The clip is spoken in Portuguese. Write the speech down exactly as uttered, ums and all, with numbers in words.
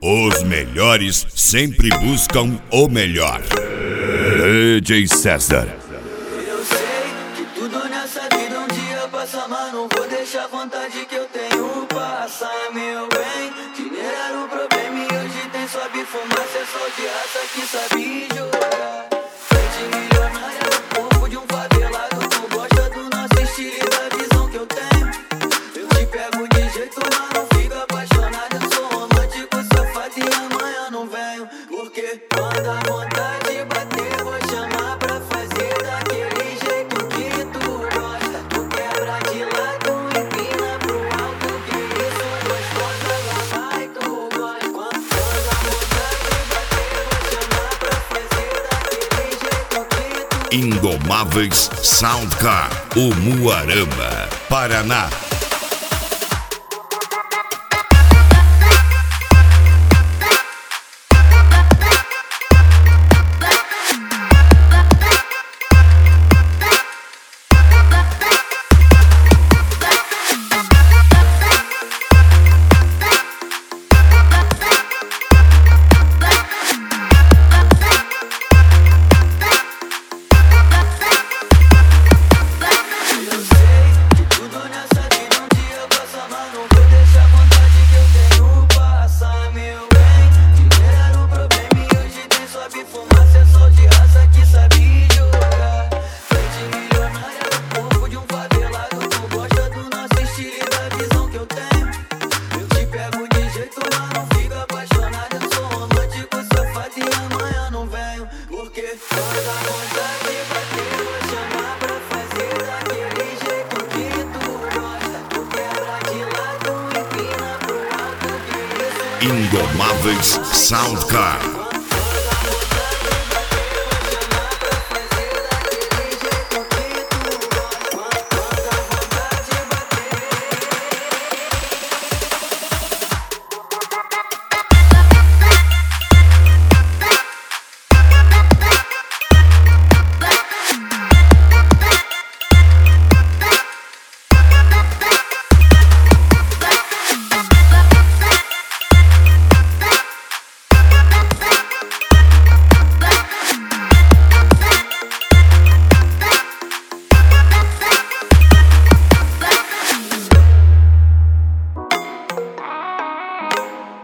Os melhores sempre buscam o melhor. D J César. Eu sei que tudo nessa vida um dia passa, mas não vou deixar a vontade que eu tenho passar, meu bem. Dinheiro era o problema e hoje tem só fumaça, é só de raça que sabe jogar. Frente milionária, corpo de um favelado. Tu gosta do nosso estilo e da visão que eu tenho. Eu te pego de jeito, mas não fico apaixonado. Eu sou romântico, safado e amanhã não venho. Porque quando a vontade bater, vou chamar pra fazer daquele jeito que tu gosta. Tu quebra de lado, empina pro alto, que isso gostosa, lá vai tu gosta. Quando a vontade bater, vou chamar pra fazer daquele jeito que tu. Indomáveis Soundcar, Umuarama, Paraná. Indomáveis Soundcar.